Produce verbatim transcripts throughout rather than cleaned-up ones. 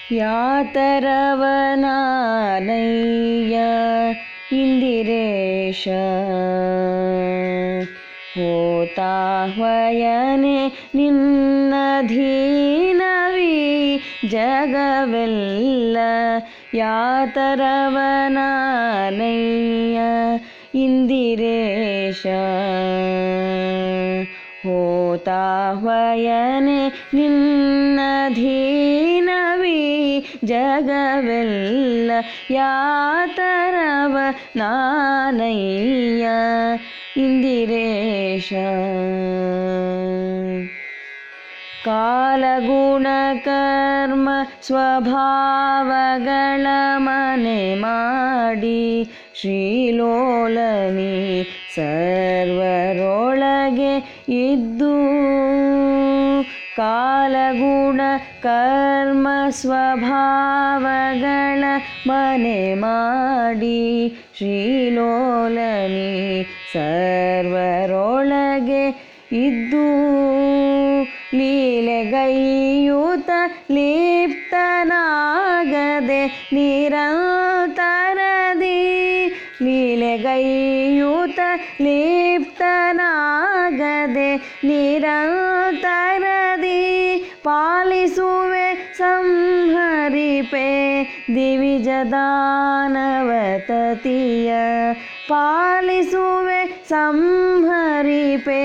ಯಾತರವನಾನಯ್ಯ ಇಂದಿರೇಶ ಹೋತಾಹ್ವಯನೆ ನಿನ್ನಧೀನವಿ ಜಗವೆಲ್ಲ ಯಾತರವನಾನಯ್ಯ ಇಂದಿರೇಶ ಹೋತಾಹ್ವಯನೆ ನಿನ್ನಧೀನವಿ ಜಗವೆಲ್ಲ ಯಾತರವ ನಾನಯ್ಯ ಇಂದಿರೇಶ ಕಾಲಗುಣ ಕರ್ಮ ಸ್ವಭಾವಗಳ ಮನೆ ಮಾಡಿ ಶ್ರೀಲೋಲನಿ ಸರ್ವರೊಳಗೆ ಇದ್ದು ಕಾಲಗುಣ ಕರ್ಮ ಸ್ವಭಾವಗಳ ಮನೆ ಮಾಡಿ ಶ್ರೀಲೋಲನಿ ಸರ್ವರೊಳಗೆ ಇದ್ದು ಲೀಲೆಗೈಯೂತ ಲಿಪ್ತನಾಗದೆ ನಿರಂತರದಿ ಲೀಲೆಗೈಯೂತ ಲಿಪ್ತನಾಗದೆ ನಿರಂತರದಿ ಪಾಲಿಸುವೆ ಸಂಹರಿಪೆ ದಿವಿಜದಾನವತತಿಯ ಪಾಲಿಸುವೆ ಸಂಹರಿಪೆ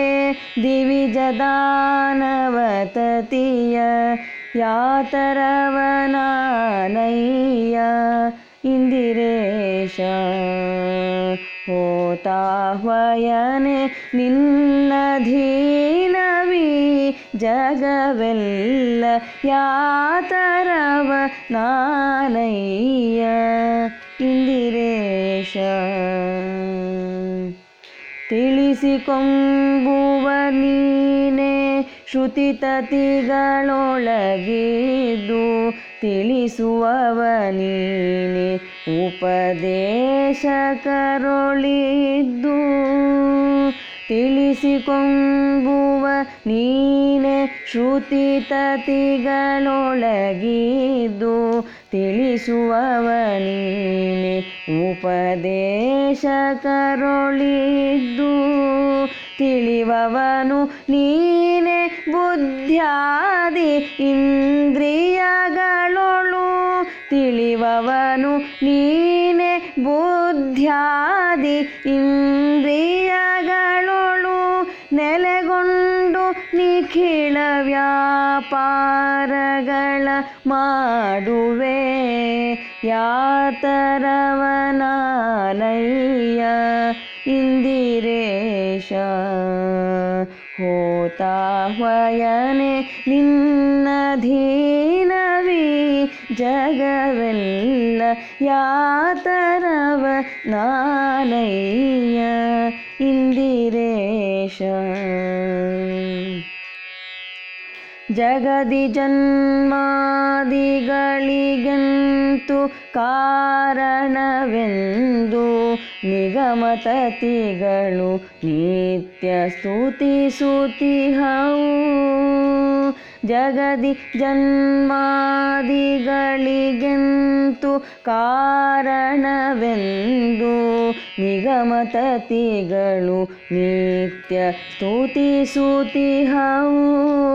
ದಿವಿಜದಾನವತತಿಯ ಯಾತರವನಾನಯ್ಯ ಇಂದಿರೇಶ ಹೋತಾಹ್ವಯನೆ ನಿನ್ನಧೀನವಿ ಜಗವೆಲ್ಲ ಯಾತರವ ನಾನಯ್ಯ ಇಂದಿರೇಶ ತಿಳಿಸಿಕೊಂಬುವ ನೀನೆ ಶ್ರುತಿತತಿಗಳೊಳಗಿದ್ದು ತಿಳಿಸುವವ ನೀನೆ ಉಪದೇಶ ಕರೊಳಿದ್ದು ತಿಳಿಸಿಕೊಂಬುವ ನೀನೆ ಶ್ರುತಿತತಿಗಳೊಳಗಿದ್ದು ತಿಳಿಸುವವ ನೀನೆ ಉಪದೇಶ ಕರೊಳಿದ್ದು ತಿಳಿವವನು ನೀನೆ ಬುದ್ಧ್ಯಾದಿ ಇಂದ್ರಿಯಗಳೊಳು ತಿಳಿವವನು ನೀನೆ ಬುದ್ಧ್ಯಾದಿ ಇಂದ್ರಿಯಗಳೊಳು ನೆಲೆಗೊಂಡು ನಿಖಿಳ ವ್ಯಾಪಾರಗಳ ಮಾಡುವೆ ಯಾತರವನಾನಯ್ಯ ಇಂದಿರೇಶ ಹೋತಾಹ್ವಯನೆ ನಿನ್ನಧೀನವಿ ಜಗವೆಲ್ಲ ಯಾತರವ ನಾನಯ್ಯ ಇಂದಿರೇಶ ಜಗದಿ ಜನ್ಮಾದಿಗಳಿಗಂತು ಕಾರಣವೆಂದು ನಿಗಮತತಿಗಳು ನಿತ್ಯ ಸ್ತುತಿಸುತ್ತಿಹವು ಜಗದಿ ಜನ್ಮಾದಿಗಳಿಗೆಂತು ಕಾರಣವೆಂದು ನಿಗಮತತಿಗಳು ನಿತ್ಯ ಸ್ತುತಿಸುತ್ತಿಹವು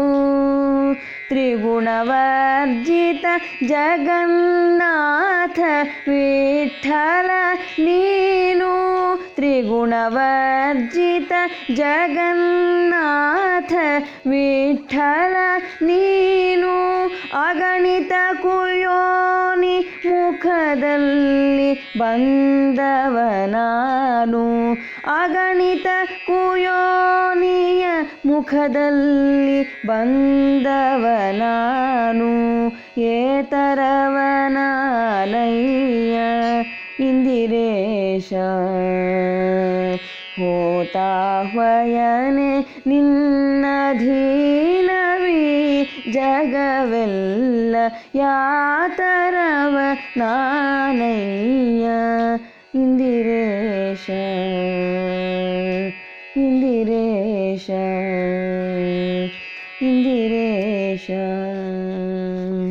ತ್ರಿಗುಣವರ್ಜಿತ ಜಗನ್ನಾಥ ವಿಠ್ಠಲ ನೀನು ತ್ರಿಗುಣವರ್ಜಿತ ಜಗನ್ನಾಥ ವಿಠ್ಠಲ ನೀನು ಅಗಣಿತ ಕುಯೋನಿ ಮುಖದಲ್ಲಿ ಬಂದವ ನಾನು ಅಗಣಿತ ಕುಯೋನಿಯ ಮುಖದಲ್ಲಿ ಬಂದವ ನಾನು ಏತರವನಾನಯ್ಯ ಇಂದಿರೇಶ ಹೋತಾಹ್ವಯನೆ ನಿನ್ನಧೀನವಿ ಜಗವೆಲ್ಲ ಯಾತರವ ನಾನಯ್ಯ ಇಂದಿರೇಶ ಇಂದಿರೇಶ ಇಂದಿರೇಶ